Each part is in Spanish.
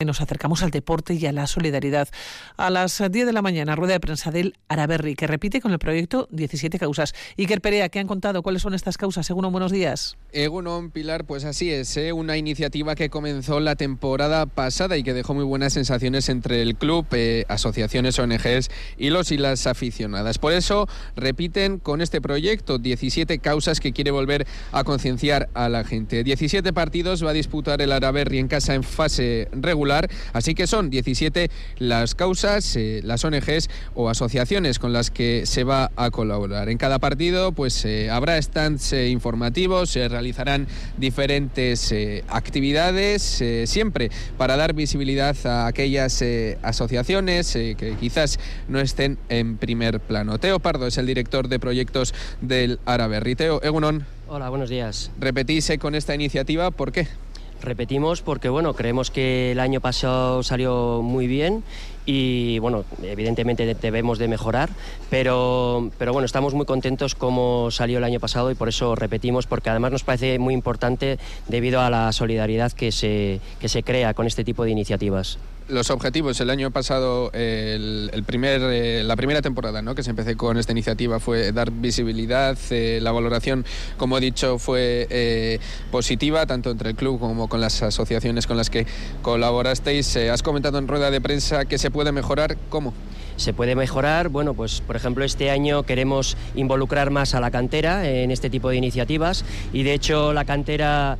Nos acercamos al deporte y a la solidaridad. A las 10 de la mañana, rueda de prensa del Araberri, que repite con el proyecto 17 causas. Iker Perea, ¿qué han contado? ¿Cuáles son estas causas? Egunon, buenos días. Egunon, Pilar, pues así es, una iniciativa que comenzó la temporada pasada y que dejó muy buenas sensaciones entre el club, asociaciones, ONGs y los y las aficionadas. Por eso repiten con este proyecto 17 causas que quiere volver a concienciar a la gente. 17 partidos va a disputar el Araberri en casa en fase regular. Así que son 17 las causas, las ONGs o asociaciones con las que se va a colaborar. En cada partido pues habrá stands informativos, se realizarán diferentes actividades, siempre para dar visibilidad a aquellas asociaciones que quizás no estén en primer plano. Teo Pardo es el director de proyectos del Araberri. Teo, egunon. Hola, buenos días. Repetís con esta iniciativa, ¿por qué? Repetimos porque creemos que el año pasado salió muy bien y evidentemente debemos de mejorar, pero estamos muy contentos como salió el año pasado y por eso repetimos, porque además nos parece muy importante debido a la solidaridad que se crea con este tipo de iniciativas. Los objetivos, el año pasado, la primera temporada, ¿no?, que se empecé con esta iniciativa fue dar visibilidad, la valoración, como he dicho, fue positiva, tanto entre el club como con las asociaciones con las que colaborasteis. Has comentado en rueda de prensa que se puede mejorar, ¿cómo? Se puede mejorar, pues por ejemplo este año queremos involucrar más a la cantera en este tipo de iniciativas y de hecho la cantera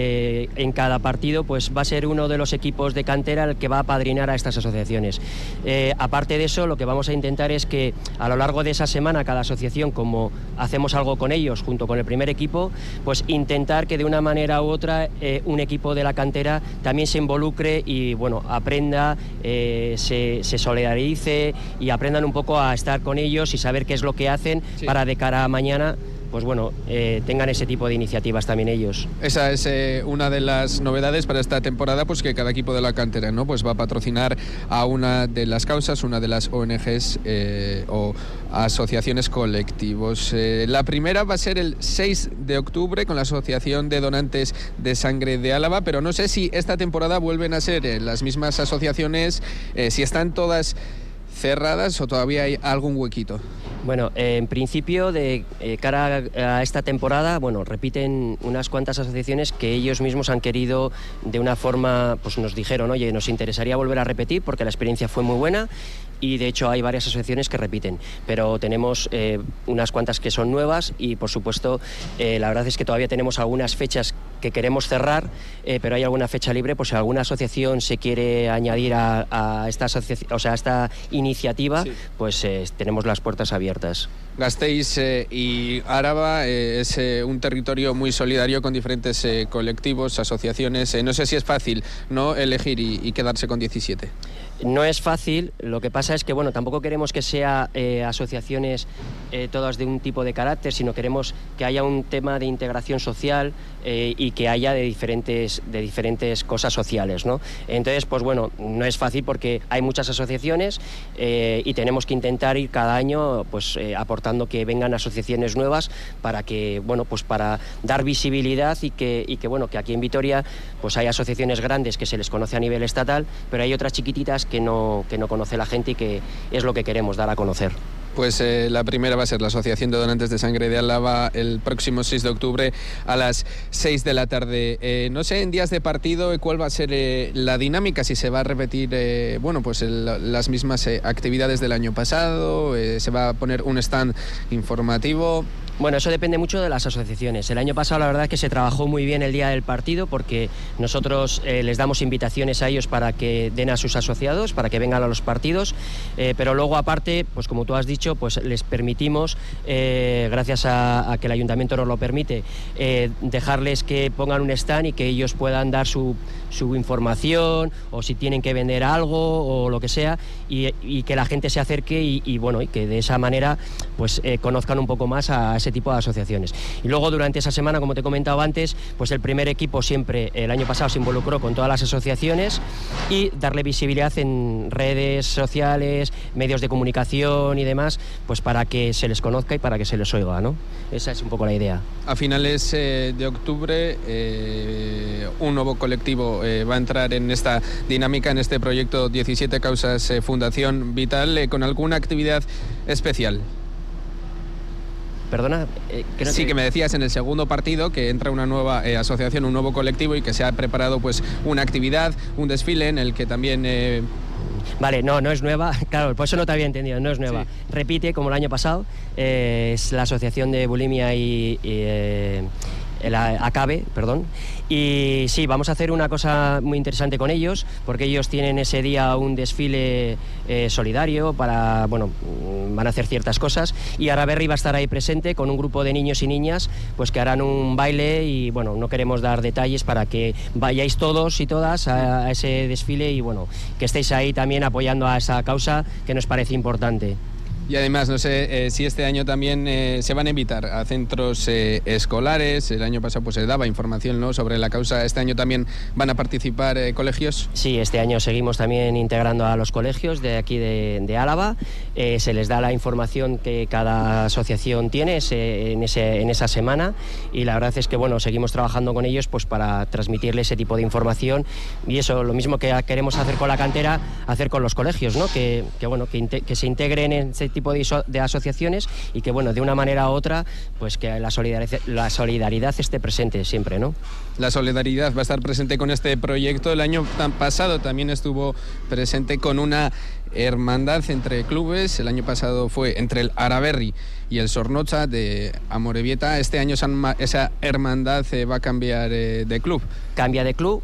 en cada partido pues va a ser uno de los equipos de cantera el que va a apadrinar a estas asociaciones. Aparte de eso, lo que vamos a intentar es que a lo largo de esa semana cada asociación, como hacemos algo con ellos junto con el primer equipo, pues intentar que de una manera u otra un equipo de la cantera también se involucre y aprenda, se solidarice y aprendan un poco a estar con ellos y saber qué es lo que hacen, sí, para de cara a mañana tengan ese tipo de iniciativas también ellos. Esa es una de las novedades para esta temporada, pues que cada equipo de la cantera, ¿no?, pues va a patrocinar a una de las causas, una de las ONGs o asociaciones colectivos. La primera va a ser el 6 de octubre con la Asociación de Donantes de Sangre de Álava, pero no sé si esta temporada vuelven a ser las mismas asociaciones, si están todas cerradas o todavía hay algún huequito. En principio, de cara a esta temporada, repiten unas cuantas asociaciones que ellos mismos han querido de una forma, pues nos dijeron, oye, nos interesaría volver a repetir porque la experiencia fue muy buena y de hecho hay varias asociaciones que repiten, pero tenemos unas cuantas que son nuevas y por supuesto la verdad es que todavía tenemos algunas fechas que queremos cerrar, pero hay alguna fecha libre, pues si alguna asociación se quiere añadir a esta asociación, a esta iniciativa, sí, pues tenemos las puertas abiertas. Gasteiz y Áraba es un territorio muy solidario con diferentes colectivos, asociaciones. No sé si es fácil, ¿no?, elegir y quedarse con 17. No es fácil, lo que pasa es que tampoco queremos que sea asociaciones todas de un tipo de carácter, sino queremos que haya un tema de integración social y que haya de diferentes cosas sociales, ¿no? Entonces, no es fácil porque hay muchas asociaciones y tenemos que intentar ir cada año aportando que vengan asociaciones nuevas para que, para dar visibilidad y que aquí en Vitoria pues hay asociaciones grandes que se les conoce a nivel estatal, pero hay otras chiquititas que no conoce la gente y que es lo que queremos dar a conocer. Pues la primera va a ser la Asociación de Donantes de Sangre de Álava el próximo 6 de octubre a las 6 de la tarde. No sé, en días de partido, ¿cuál va a ser la dinámica? Si se va a repetir las mismas actividades del año pasado, se va a poner un stand informativo. Eso depende mucho de las asociaciones. El año pasado la verdad es que se trabajó muy bien el día del partido porque nosotros les damos invitaciones a ellos para que den a sus asociados, para que vengan a los partidos, pero luego aparte, pues como tú has dicho, pues les permitimos, gracias a que el ayuntamiento nos lo permite, dejarles que pongan un stand y que ellos puedan dar su información o si tienen que vender algo o lo que sea y que la gente se acerque y que de esa manera pues conozcan un poco más a ese ese tipo de asociaciones. Y luego durante esa semana, como te he comentado antes, pues el primer equipo siempre, el año pasado se involucró con todas las asociaciones y darle visibilidad en redes sociales, medios de comunicación y demás, pues para que se les conozca y para que se les oiga, ¿no? Esa es un poco la idea. A finales de octubre un nuevo colectivo va a entrar en esta dinámica, en este proyecto 17 Causas Fundación Vital, con alguna actividad especial. Perdona, creo sí, que me decías en el segundo partido que entra una nueva asociación, un nuevo colectivo y que se ha preparado pues una actividad, un desfile en el que también... Vale, no es nueva, claro, por eso no te había entendido, no es nueva. Sí. Repite como el año pasado, es la Asociación de Bulimia y el ACABE, perdón. Y sí, vamos a hacer una cosa muy interesante con ellos, porque ellos tienen ese día un desfile solidario para, bueno, van a hacer ciertas cosas, y Araberri va a estar ahí presente con un grupo de niños y niñas, pues que harán un baile, y bueno, no queremos dar detalles para que vayáis todos y todas a ese desfile y bueno, que estéis ahí también apoyando a esa causa que nos parece importante. Y además, no sé si este año también se van a invitar a centros escolares. El año pasado pues se daba información, ¿no?, sobre la causa. ¿Este año también van a participar colegios? Sí, este año seguimos también integrando a los colegios de aquí de Álava. Se les da la información que cada asociación tiene en esa semana, y la verdad es que bueno, seguimos trabajando con ellos pues para transmitirles ese tipo de información, y eso, lo mismo que queremos hacer con la cantera, hacer con los colegios, ¿no? Que se integren en ese tipo de asociaciones, y que bueno, de una manera u otra, pues que la solidaridad esté presente siempre, ¿no? La solidaridad va a estar presente con este proyecto. El año pasado también estuvo presente con una hermandad entre clubes. El año pasado fue entre el Araberri y el Zornotza de Amorebieta. Este año esa hermandad va a cambiar de club. Cambia de club.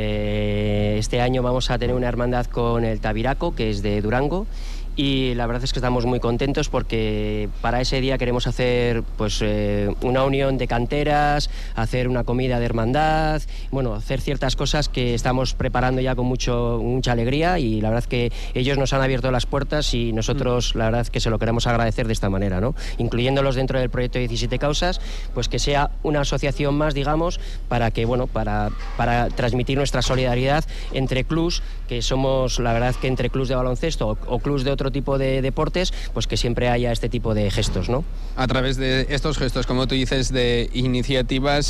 Este año vamos a tener una hermandad con el Tabiraco, que es de Durango, y la verdad es que estamos muy contentos porque para ese día queremos hacer pues una unión de canteras, hacer una comida de hermandad, bueno, hacer ciertas cosas que estamos preparando ya con mucha alegría, y la verdad que ellos nos han abierto las puertas y nosotros la verdad que se lo queremos agradecer de esta manera, ¿no? Incluyéndolos dentro del proyecto 17 Causas, pues que sea una asociación más, digamos, para que bueno, para transmitir nuestra solidaridad entre clubs, que somos la verdad que entre clubs de baloncesto o clubs de otro tipo de deportes, pues que siempre haya este tipo de gestos, ¿no? A través de estos gestos, como tú dices, de iniciativas,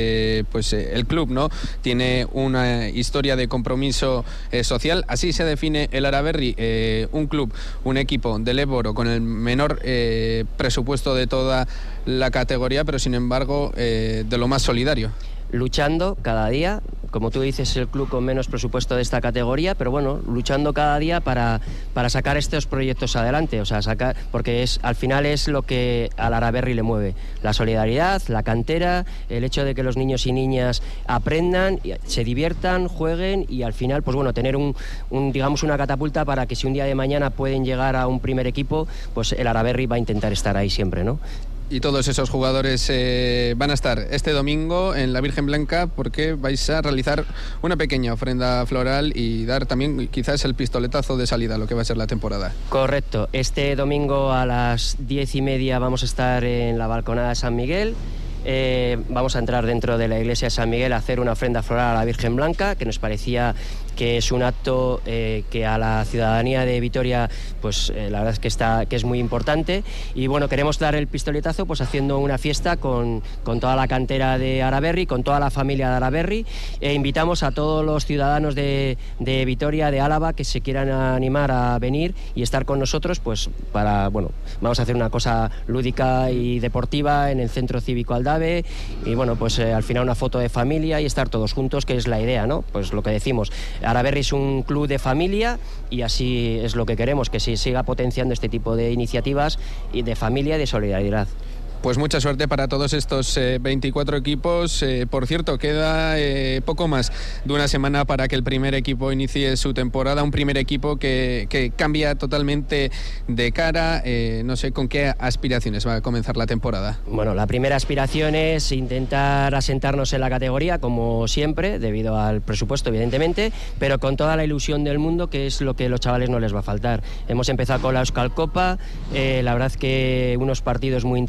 pues el club, ¿no?, tiene una historia de compromiso social. Así se define el Araberri, un club, un equipo del Éboro con el menor presupuesto de toda la categoría, pero sin embargo de lo más solidario. Luchando cada día, como tú dices, el club con menos presupuesto de esta categoría, pero bueno, luchando cada día para sacar estos proyectos adelante, o sea, porque al final es lo que al Araberri le mueve, la solidaridad, la cantera, el hecho de que los niños y niñas aprendan, se diviertan, jueguen, y al final, pues bueno, tener digamos una catapulta para que si un día de mañana pueden llegar a un primer equipo, pues el Araberri va a intentar estar ahí siempre, ¿no? Y todos esos jugadores van a estar este domingo en la Virgen Blanca, porque vais a realizar una pequeña ofrenda floral y dar también quizás el pistoletazo de salida a lo que va a ser la temporada. Correcto. Este domingo a las 10:30 vamos a estar en la balconada de San Miguel. Vamos a entrar dentro de la iglesia de San Miguel a hacer una ofrenda floral a la Virgen Blanca, que nos parecía que es un acto que a la ciudadanía de Vitoria pues la verdad es que es muy importante, y bueno, queremos dar el pistoletazo pues haciendo una fiesta con toda la cantera de Araberri, con toda la familia de Araberri, e invitamos a todos los ciudadanos de Vitoria, de Álava, que se quieran animar a venir y estar con nosotros, pues para, bueno, vamos a hacer una cosa lúdica y deportiva en el Centro Cívico Aldave, y bueno, pues al final una foto de familia y estar todos juntos, que es la idea, ¿no? Pues lo que decimos, Araberri es un club de familia, y así es lo que queremos, que se siga potenciando este tipo de iniciativas y de familia y de solidaridad. Pues mucha suerte para todos estos 24 equipos. Por cierto, queda poco más de una semana para que el primer equipo inicie su temporada. Un primer equipo que cambia totalmente de cara. No sé con qué aspiraciones va a comenzar la temporada. Bueno, la primera aspiración es intentar asentarnos en la categoría, como siempre, debido al presupuesto, evidentemente, pero con toda la ilusión del mundo, que es lo que a los chavales no les va a faltar. Hemos empezado con la Euskal Copa, la verdad que unos partidos muy interesantes,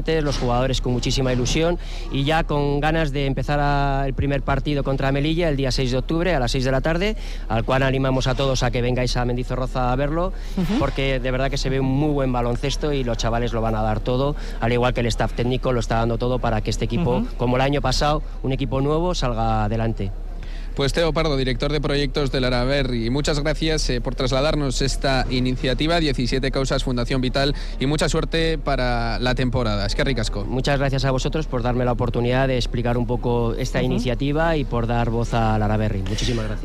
expectantes, los jugadores con muchísima ilusión y ya con ganas de empezar el primer partido contra Melilla el día 6 de octubre a las 6 de la tarde, al cual animamos a todos a que vengáis a Mendizorroza a verlo, porque de verdad que se ve un muy buen baloncesto y los chavales lo van a dar todo, al igual que el staff técnico lo está dando todo para que este equipo, como el año pasado, un equipo nuevo, salga adelante. Pues Teo Pardo, director de proyectos del Araberri, muchas gracias por trasladarnos esta iniciativa 17 Causas Fundación Vital y mucha suerte para la temporada. Es que ricasco. Muchas gracias a vosotros por darme la oportunidad de explicar un poco esta iniciativa y por dar voz al Araberri. Muchísimas gracias.